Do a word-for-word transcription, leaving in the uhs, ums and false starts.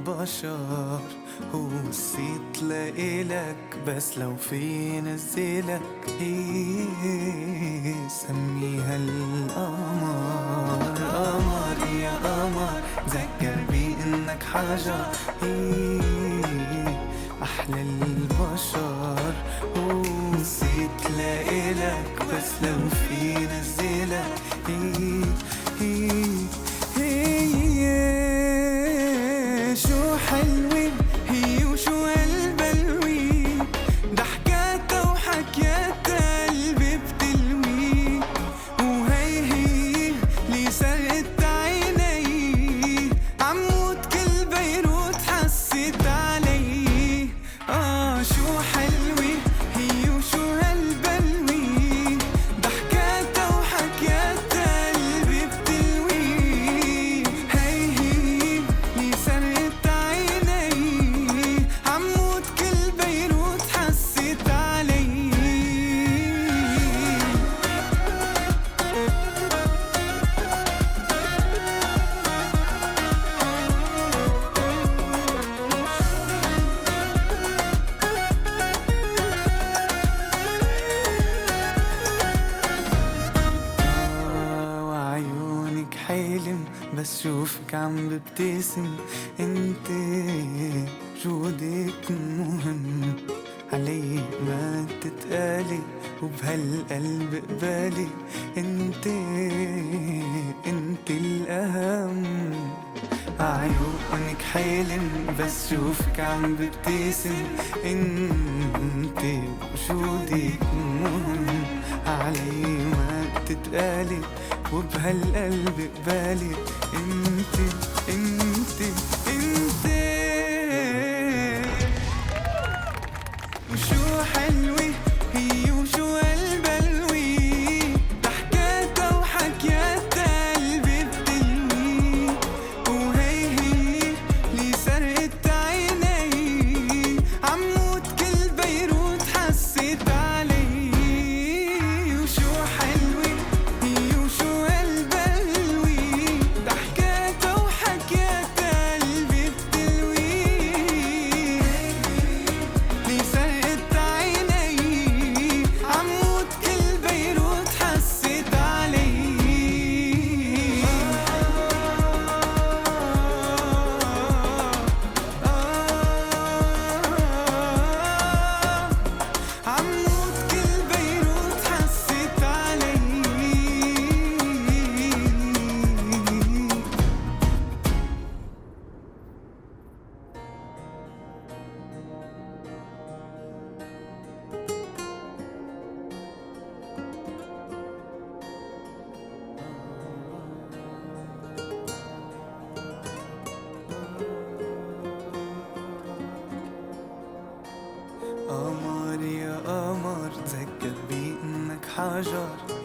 البشر، هو الصيت لإلك بس لو في نزلك هي سميها القمر. قمر يا قمر ذكر بي انك حجر، هي احلى البشر، هو الصيت لإلك بس لو في نزلك هي هي هي شو حلوة هي وشو هالبلوي، ضحكاتها وحكياتها قلبي بتلوي، وهي هي اللي سرقت عيني، عموت كل بيروت حست علي. آه شو حلوة هي وشو هالبلوي، ضحكاتها وحكياتها قلبي بتلوي، هي هي اللي سرقت عيني، عموت كل بيروت حست علي. وعيونك حلم بس شوفك عم ببتسم، انت وجودك مهم علي ما تتقالي، وبهالقلب قبالي انت انت الأهم. عيونك حلم بس شوفك عم ببتسم، انت وجودك مهم علي ما تتقالي، وبهالقلب قبالي انت انت انت. وشو حلوة هي وشو هالبلوي، ضحكاتها وحكياتها قلبي بتلوي، وهي هي اللي سرقت عيني، عموت كل بيروت حست علي. وشو حلوة هي وشو هالبلوي، ضحكاتها وحكياتها قلبي بتلوي، اللي سرقت عيني، عموت كل بيروت حست علي. عموت كل بيروت حست علي. قمر يا قمر ذكر بي انك حجر،